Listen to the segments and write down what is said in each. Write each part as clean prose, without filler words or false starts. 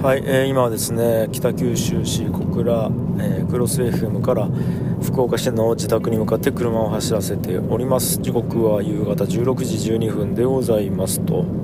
はい、今はですね、北九州市小倉、クロス FM から福岡市の自宅に向かって車を走らせております。時刻は夕方16時12分でございますと、フ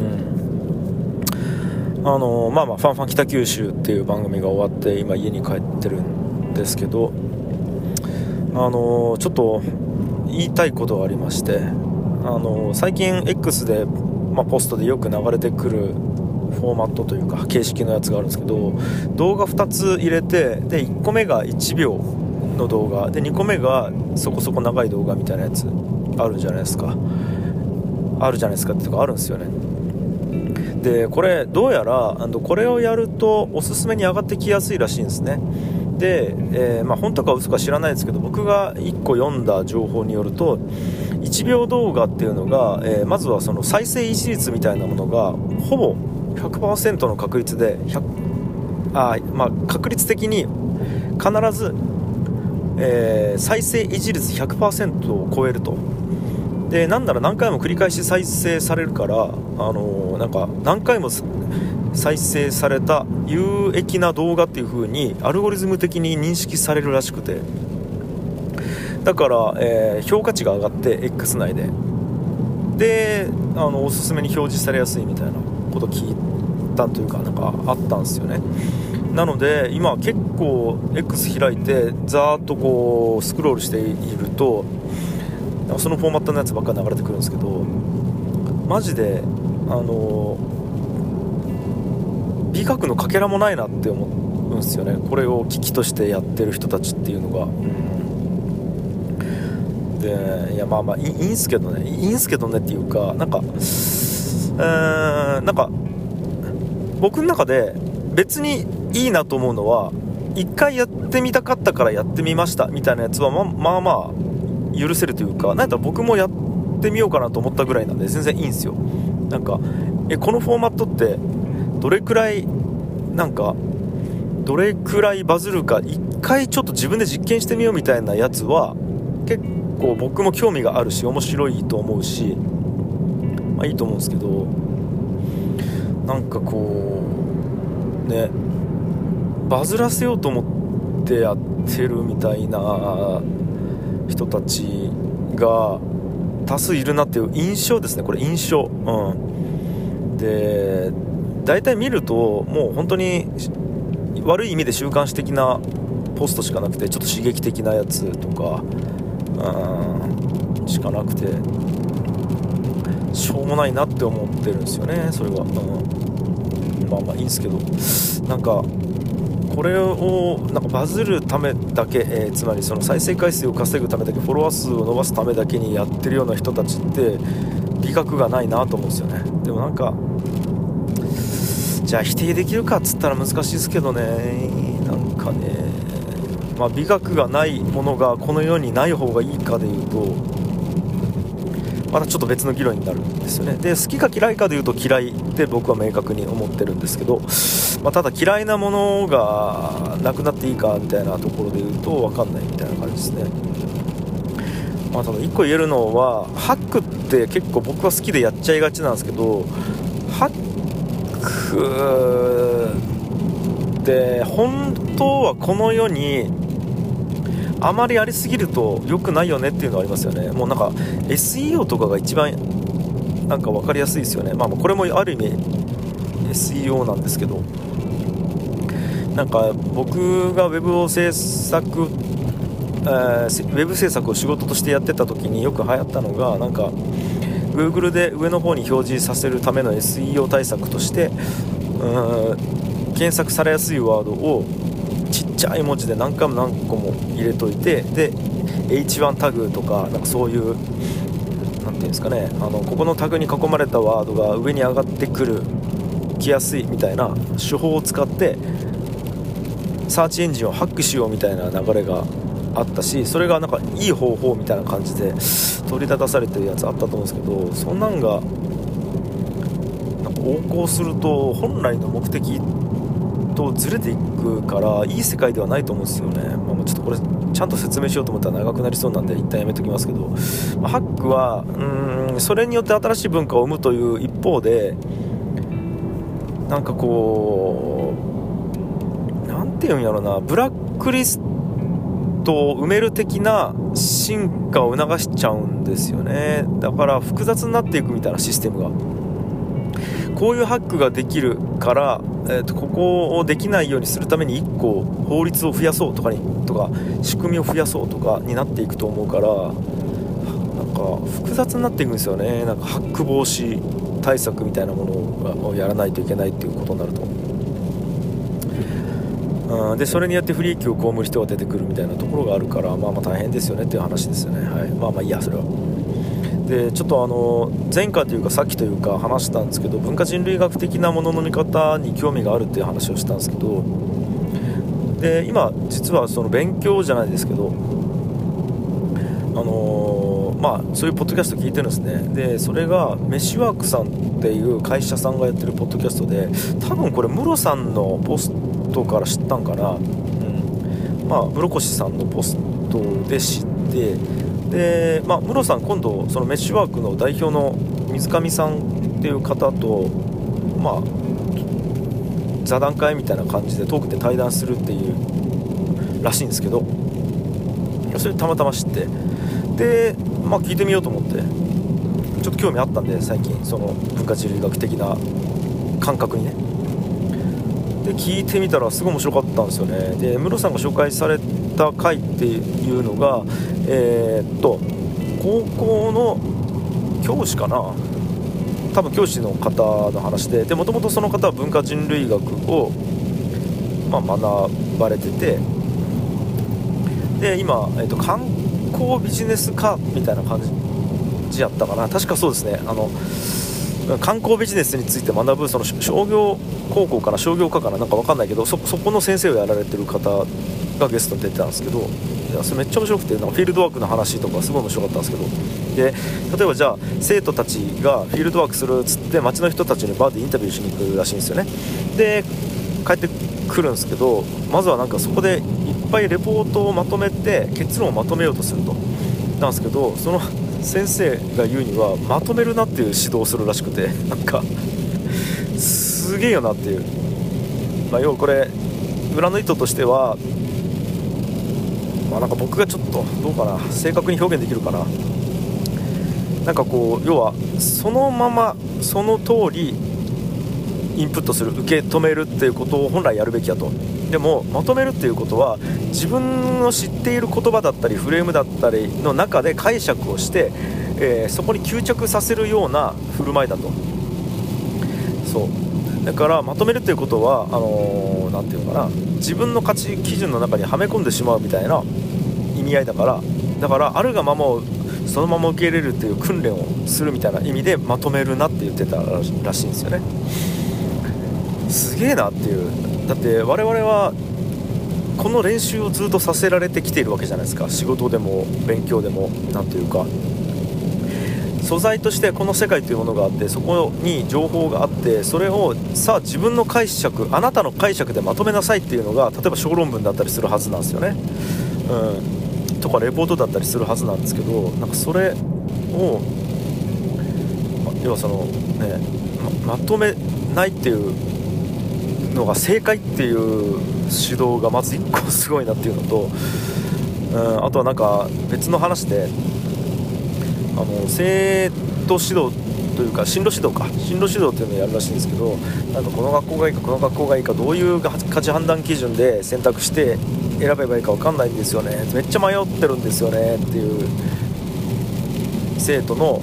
ァンファン北九州っていう番組が終わって今家に帰ってるんですけど、ちょっと言いたいことがありまして、最近 X で、ポストでよく流れてくるフォーマットというか形式のやつがあるんですけど、動画2つ入れて、で1個目が1秒の動画で2個目がそこそこ長い動画みたいなやつあるじゃないですかってとこあるんですよね。でこれどうやらこれをやるとおすすめに上がってきやすいらしいんですね。で、本当か嘘か知らないですけど、僕が1個読んだ情報によると1秒動画っていうのが、まずはその再生維持率みたいなものがほぼ 100% の確率で確率的に必ず、再生維持率 100% を超えると。でなんなら何回も繰り返し再生されるから、何回も再生された有益な動画っていう風にアルゴリズム的に認識されるらしくて、だから、評価値が上がって X 内でおすすめに表示されやすいみたいなことを聞いたというか、あったんですよね。なので今結構 X 開いてざーっとこうスクロールしているとそのフォーマットのやつばっかり流れてくるんですけど、マジで美学のかけらもないなって思うんですよね。これを機器としてやってる人たちっていうのが、でいやいいんすけどねっていうか、僕の中で別にいいなと思うのは、一回やってみたかったからやってみましたみたいなやつは許せるというか、なんやったら僕もやってみようかなと思ったぐらいなんで全然いいんですよ。このフォーマットってどれくらいバズるか一回ちょっと自分で実験してみようみたいなやつは結構僕も興味があるし面白いと思うし、いいと思うんですけど、バズらせようと思ってやってるみたいな人たちが多数いるなっていう印象ですね。これ印象、で大体見るともう本当に悪い意味で週刊誌的なポストしかなくて、ちょっと刺激的なやつとかしかなくてしょうもないなって思ってるんですよね。それは、いいんですけど、これをバズるためだけ、つまりその再生回数を稼ぐためだけ、フォロワー数を伸ばすためだけにやってるような人たちって美学がないなと思うんですよね。でもじゃあ否定できるかっつったら難しいですけどね。美学がないものがこの世にない方がいいかでいうとまたちょっと別の議論になるんですよね。で好きか嫌いかでいうと嫌いって僕は明確に思ってるんですけど、ただ嫌いなものがなくなっていいかみたいなところでいうと分かんないみたいな感じですね。ただ一個言えるのは、ハックって結構僕は好きでやっちゃいがちなんですけど、ハックって本当はこの世にあまりありすぎると良くないよねっていうのはありますよね。もうSEO とかが一番分かりやすいですよね。これもある意味 SEO なんですけど、僕がウェブ制作を仕事としてやってた時によく流行ったのが、Google で上の方に表示させるための SEO 対策として検索されやすいワードをちっちゃい文字で何回も何個も入れといて、で H1 タグとかそういうなんていうんですかね、ここのタグに囲まれたワードが上に上がってきやすいみたいな手法を使ってサーチエンジンをハックしようみたいな流れがあったし、それがいい方法みたいな感じで取り立たされてるやつあったと思うんですけど、そんなんが横行すると本来の目的とずれていくからいい世界ではないと思うんですよね。ちょっとこれちゃんと説明しようと思ったら長くなりそうなんで一旦やめときますけど、ハックはそれによって新しい文化を生むという一方でていうんやろな、ブラックリストを埋める的な進化を促しちゃうんですよね。だから複雑になっていくみたいなシステムが、こういうハックができるから、ここをできないようにするために1個法律を増やそうとか仕組みを増やそうとかになっていくと思うから、なんか複雑になっていくんですよね。なんかハック防止対策みたいなものをやらないといけないっていうことになると、でそれによって不利益を被る人が出てくるみたいなところがあるから、まあ大変ですよねっていう話ですよね。はい、まあいいやそれは。でちょっと前回というかさっきというか話したんですけど、文化人類学的なものの見方に興味があるっていう話をしたんですけど、で今実はその勉強じゃないですけど、そういうポッドキャスト聞いてるんですね。でそれがメシワークさんっていう会社さんがやってるポッドキャストで、多分これムロさんのポストから知ったんかな、室越さんのポストで知って、でムロさん今度そのメッシュワークの代表の水上さんっていう方と座談会みたいな感じでトークで対談するっていうらしいんですけど、それたまたま知って、で聞いてみようと思ってちょっと興味あったんで、最近その文化人類学的な感覚にね、で聞いてみたらすごい面白かったんですよね。でムロさんが紹介された回っていうのが高校の教師かな、多分教師の方の話で、もともとその方は文化人類学を、学ばれてて、で今、観光ビジネス科みたいな感じやったかな、確かそうですね。観光ビジネスについて学ぶその商業高校かな商業科かな、なんか分かんないけど、そこの先生をやられてる方がゲストに出てたんですけど、いやそれめっちゃ面白くて、なんかフィールドワークの話とかすごい面白かったんですけど、で例えばじゃあ生徒たちがフィールドワークするっつって街の人たちにバーでインタビューしに行くらしいんですよね。で帰ってくるんですけど、まずはなんかそこでいっぱいレポートをまとめて結論をまとめようとするとなんですけど、その先生が言うにはまとめるなっていう指導をするらしくて、なんかすげえよなっていう、要はこれ裏の意図としては、なんか僕がちょっとどうかな、正確に表現できるかな、なんかこう要はそのままその通りインプットする、受け止めるっていうことを本来やるべきだと。でもまとめるっていうことは自分の知っている言葉だったりフレームだったりの中で解釈をして、そこに吸着させるような振る舞いだと。そうだからまとめるっていうことはなんていうのかな、自分の価値基準の中にはめ込んでしまうみたいな意味合いだから、あるがままをそのまま受け入れるっていう訓練をするみたいな意味でまとめるなって言ってたらしいんですよね。すげえなっていう。だって我々はこの練習をずっとさせられてきているわけじゃないですか。仕事でも勉強でも、なんていうか素材としてこの世界というものがあって、そこに情報があって、それをさあ自分の解釈、あなたの解釈でまとめなさいっていうのが、例えば小論文だったりするはずなんですよね、とかレポートだったりするはずなんですけど、なんかそれを要はそのね、まとめないっていうのが正解っていう指導がまず1個すごいなっていうのと、あとはなんか別の話で生徒指導というか進路指導っていうのをやるらしいんですけど、なんかこの学校がいいかこの学校がいいか、どういう価値判断基準で選択して選べばいいか分かんないんですよね、めっちゃ迷ってるんですよねっていう生徒の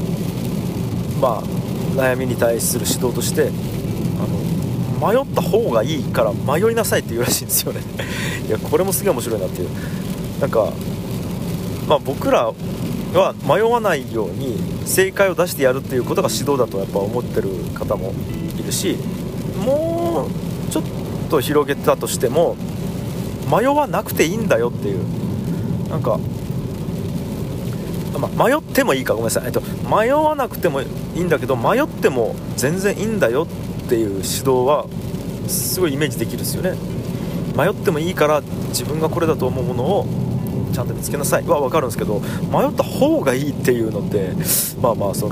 悩みに対する指導として、迷った方がいいから迷いなさいって言うらしいんですよねいやこれもすげえ面白いなっていう。なんか僕らは迷わないように正解を出してやるっていうことが指導だとやっぱ思ってる方もいるし、もうちょっと広げたとしても迷わなくていいんだよっていう、なんか、迷ってもいいか、ごめんなさい、迷わなくてもいいんだけど迷っても全然いいんだよっていう指導はすごいイメージできるんですよね。迷ってもいいから自分がこれだと思うものをちゃんと見つけなさいは分かるんですけど、迷った方がいいっていうのってその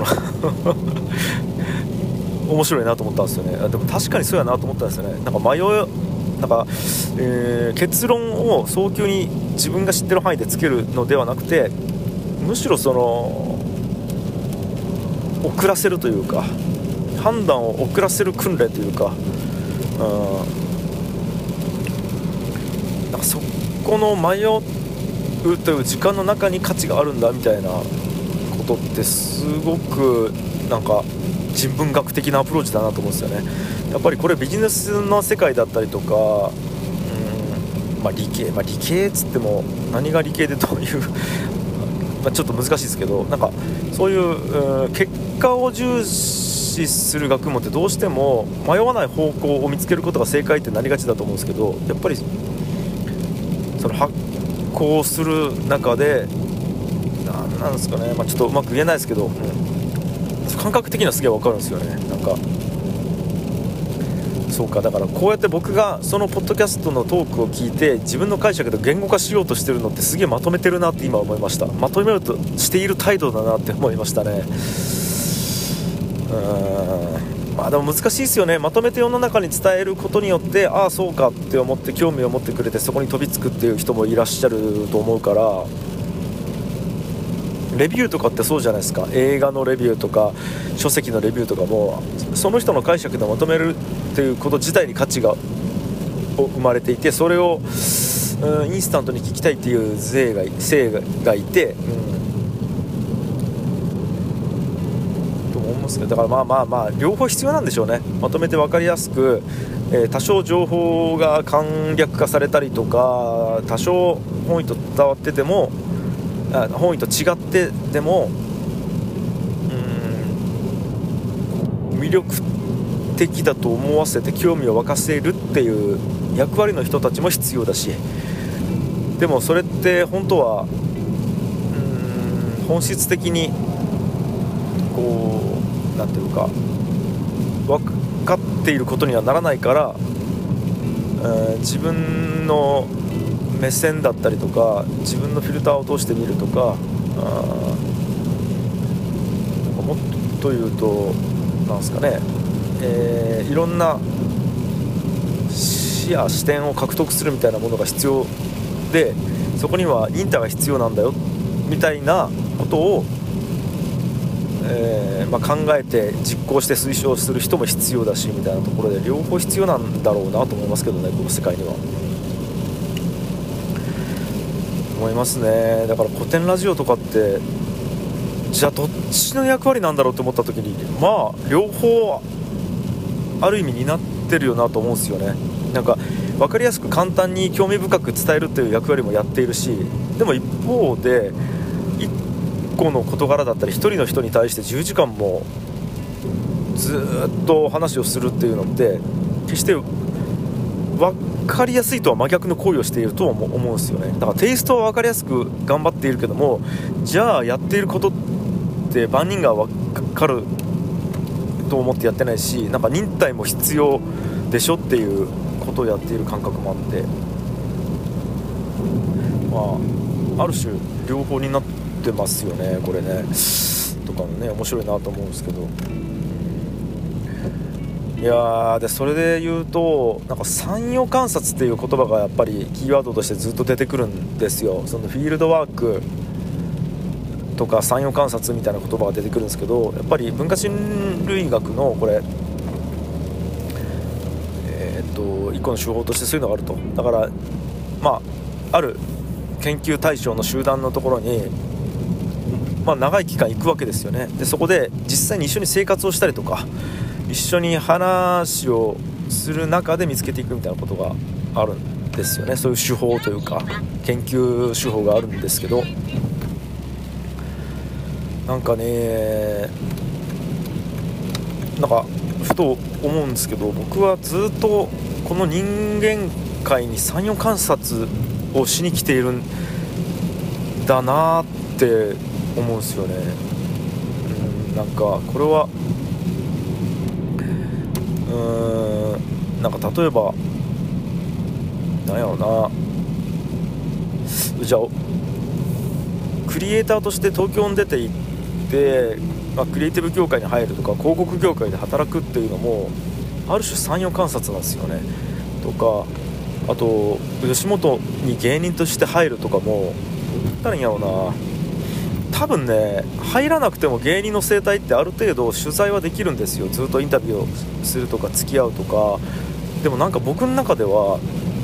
面白いなと思ったんですよね。でも確かにそうやなと思ったんですよね。なんか迷なんか、結論を早急に自分が知ってる範囲でつけるのではなくて、むしろその遅らせるというか、判断を遅らせる訓練というか、なんかそこの迷うという時間の中に価値があるんだみたいなことってすごくなんか人文学的なアプローチだなと思うんですよね。やっぱりこれビジネスの世界だったりとか、理系っつっても何が理系でどういうちょっと難しいですけど、なんかそういう、結果を重視する学問ってどうしても迷わない方向を見つけることが正解ってなりがちだと思うんですけど、やっぱりその発行する中でなんですかね、ちょっとうまく言えないですけど、感覚的にはすげえ分かるんですよね。なんかそうか、だからこうやって僕がそのポッドキャストのトークを聞いて自分の解釈で言語化しようとしてるのってすげえまとめてるなって今思いました。まとめようとしている態度だなって思いましたね。でも難しいですよね。まとめて世の中に伝えることによって、ああそうかって思って興味を持ってくれてそこに飛びつくっていう人もいらっしゃると思うから、レビューとかってそうじゃないですか。映画のレビューとか書籍のレビューとかもその人の解釈でまとめるっていうこと自体に価値が生まれていて、それをインスタントに聞きたいっていう性がいて、と思うんですけど、だから両方必要なんでしょうね。まとめて分かりやすく、多少情報が簡略化されたりとか、多少本意と伝わってても本意と違ってでも魅力的だと思わせて興味を沸かせるっていう役割の人たちも必要だし、でもそれって本当は本質的にこうなんていうか分かっていることにはならないから、自分の目線だったりとか自分のフィルターを通して見るとか、もっと言うとなんですかね、いろんな視野視点を獲得するみたいなものが必要で、そこにはインターが必要なんだよみたいなことを、考えて実行して推奨する人も必要だしみたいなところで、両方必要なんだろうなと思いますけどね、この世界には。思いますね。だから古典ラジオとかってじゃあどっちの役割なんだろうと思った時に、両方ある意味担ってるよなと思うんですよね。なんか分かりやすく簡単に興味深く伝えるという役割もやっているし、でも一方で一個の事柄だったり一人の人に対して10時間もずっと話をするっていうのって決して分かりやすいとは真逆の行為をしていると思うんですよね。だからテイストは分かりやすく頑張っているけども、じゃあやっていることって万人が分かると思ってやってないし、なんか忍耐も必要でしょっていうことをやっている感覚もあって、ある種両方になってますよね、これね。とかもね面白いなと思うんですけど、いやでそれで言うと、なんか参与観察っていう言葉がやっぱりキーワードとしてずっと出てくるんですよ。そのフィールドワークとか参与観察みたいな言葉が出てくるんですけど、やっぱり文化人類学のこれ一個の手法としてそういうのがあると。だからある研究対象の集団のところに長い期間行くわけですよね。でそこで実際に一緒に生活をしたりとか一緒に話をする中で見つけていくみたいなことがあるんですよね。そういう手法というか研究手法があるんですけど、なんかね、なんかふと思うんですけど、僕はずっとこの人間界に参与観察をしに来ているんだなって思うんですよね。なんかこれはなんか例えばなんやろな、じゃあクリエイターとして東京に出て行って、クリエイティブ業界に入るとか広告業界で働くっていうのもある種参与観察なんですよね。とかあと吉本に芸人として入るとかも誰にやろうな、多分ね入らなくても芸人の生態ってある程度取材はできるんですよ。ずっとインタビューをするとか付き合うとか。でもなんか僕の中では、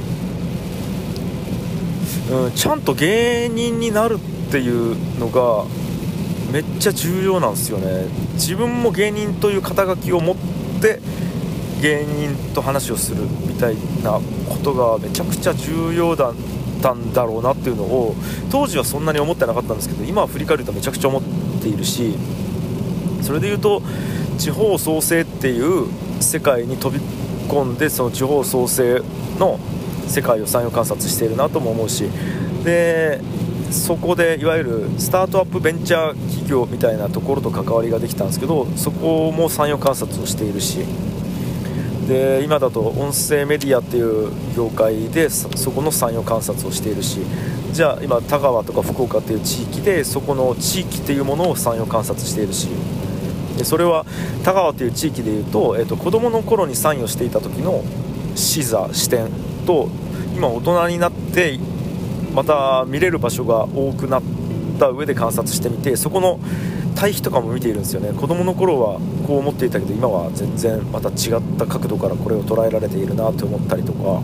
ちゃんと芸人になるっていうのがめっちゃ重要なんですよね。自分も芸人という肩書きを持って芸人と話をするみたいなことがめちゃくちゃ重要だったんだろうなっていうのを当時はそんなに思ってなかったんですけど、今は振り返るとめちゃくちゃ思っているし、それでいうと地方創生っていう世界に飛び込んで、その地方創生の世界を参与観察しているなとも思うし、でそこでいわゆるスタートアップベンチャー企業みたいなところと関わりができたんですけど、そこも参与観察をしているし、で今だと音声メディアっていう業界で そこの参与観察をしているし、じゃあ今田川とか福岡っていう地域でそこの地域っていうものを参与観察しているし、でそれは田川っていう地域でいうと、子供の頃に参与していた時の視座視点と今大人になってまた見れる場所が多くなった上で観察してみて、そこの対比とかも見ているんですよね。子供の頃はこう思っていたけど今は全然また違った角度からこれを捉えられているなと思ったりとか、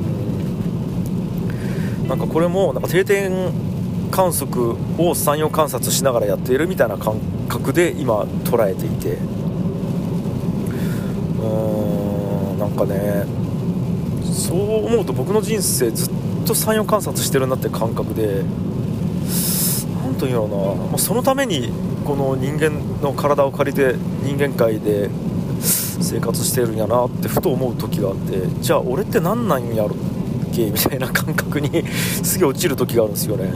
なんかこれもなんか定点観測を参与観察しながらやっているみたいな感覚で今捉えていて、なんかね、そう思うと僕の人生ずっと参与観察してるなって感覚で、なんというのかな、そのためにこの人間の体を借りて人間界で生活してるんやなってふと思う時があって、じゃあ俺って何なんやろっけみたいな感覚にすげえ落ちる時があるんですよね。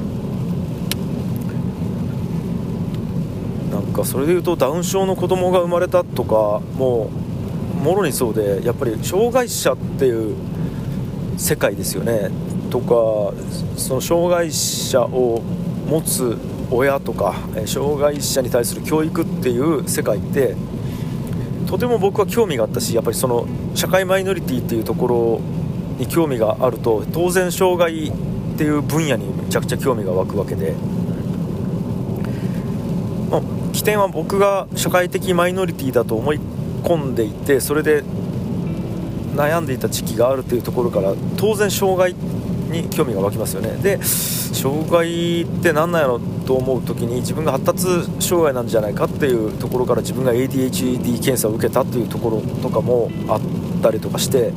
なんかそれでいうとダウン症の子供が生まれたとかももろにそうで、やっぱり障害者っていう世界ですよね。とかその障害者を持つ親とか障害者に対する教育っていう世界ってとても僕は興味があったし、やっぱりその社会マイノリティっていうところに興味があると当然障害っていう分野にめちゃくちゃ興味が湧くわけで、起点は僕が社会的マイノリティだと思い込んでいて、それで悩んでいた時期があるというところから当然障害に興味が湧きますよね。で障害って何なんやろと思う時に自分が発達障害なんじゃないかっていうところから自分が ADHD 検査を受けたっていうところとかもあったりとかして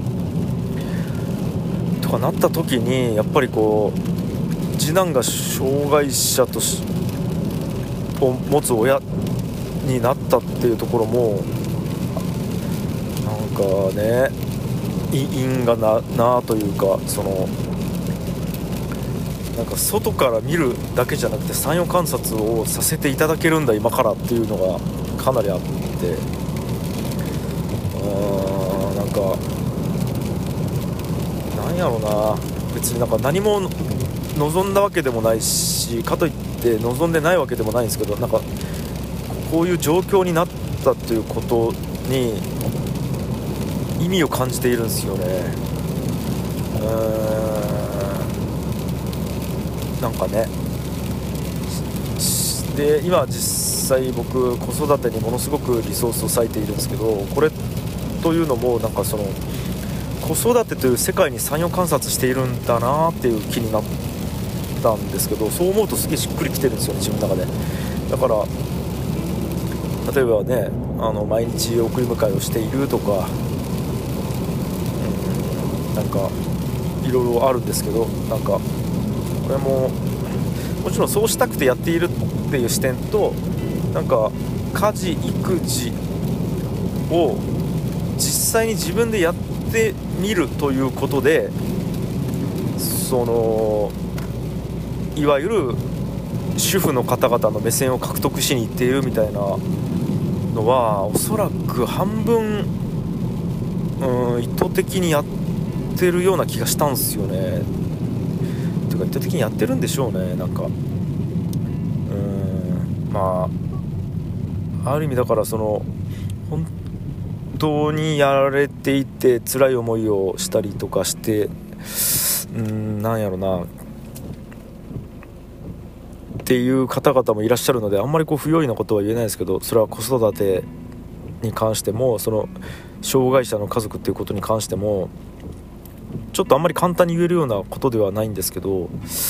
とかなった時に、やっぱりこう次男が障害者とを持つ親になったっていうところもなんかね因果なというか、そのなんか外から見るだけじゃなくて参与観察をさせていただけるんだ今からっていうのがかなりあって、なんかなんやろうな、別になんか何も望んだわけでもないし、かといって望んでないわけでもないんですけど、なんかこういう状況になったということに意味を感じているんですよね。なんかね、で今実際僕子育てにものすごくリソースを割いているんですけど、これというのもなんかその子育てという世界に参与観察しているんだなっていう気になったんですけど、そう思うとすげえしっくりきてるんですよね、自分の中で。だから例えばね、毎日送り迎えをしているとか、なんかいろいろあるんですけど、なんかこれももちろんそうしたくてやっているっていう視点と、なんか家事育児を実際に自分でやってみるということで、そのいわゆる主婦の方々の目線を獲得しに行っているみたいなのはおそらく半分意図的にやってるような気がしたんですよね。というか意図的にやってるんでしょうね。なんかまあある意味だからその本当にやられていて辛い思いをしたりとかしてなんやろなっていう方々もいらっしゃるので、あんまり不用意なことは言えないですけど、それは子育てに関しても、その障害者の家族っていうことに関してもちょっとあんまり簡単に言えるようなことではないんですけど、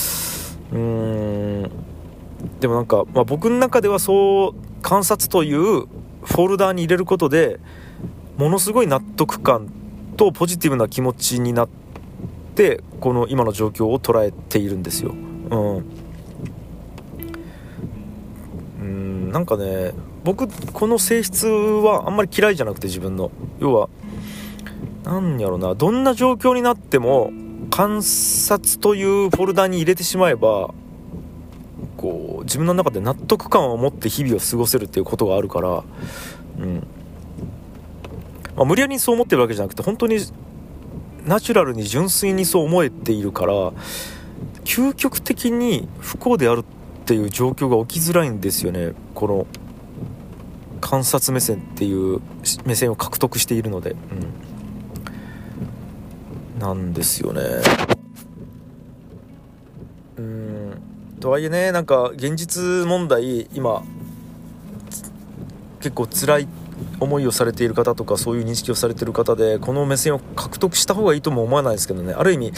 でもなんか、僕の中ではそう観察というフォルダーに入れることでものすごい納得感とポジティブな気持ちになってこの今の状況を捉えているんですよ。なんかね、僕この性質はあんまり嫌いじゃなくて、自分の要はなんやろな、どんな状況になっても観察というフォルダに入れてしまえば自分の中で納得感を持って日々を過ごせるっていうことがあるから、無理やりにそう思ってるわけじゃなくて、本当にナチュラルに純粋にそう思えているから、究極的に不幸であるっていう状況が起きづらいんですよね。この観察目線っていう目線を獲得しているので、なんですよね。とはいえね、なんか現実問題、今結構辛い思いをされている方とか、そういう認識をされている方で、この目線を獲得した方がいいとも思わないですけどね。ある意味、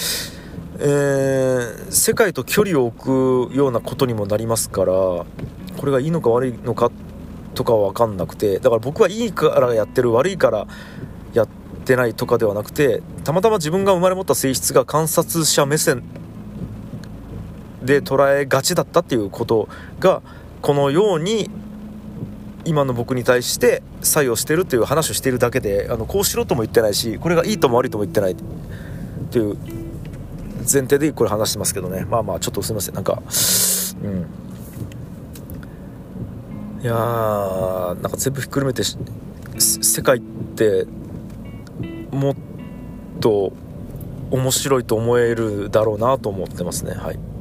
世界と距離を置くようなことにもなりますから、これがいいのか悪いのかとかは分かんなくて、だから僕はいいからやってる、悪いからやってないとかではなくて、たまたま自分が生まれ持った性質が観察者目線で捉えがちだったっていうことが、このように今の僕に対して作用してるっていう話をしているだけで、こうしろとも言ってないし、これがいいとも悪いとも言ってないっていう前提でこれ話してますけどね。ちょっとすいません、なんかいやー、なんか全部ひっくるめて世界ってもっと面白いと思えるだろうなと思ってますね。はい。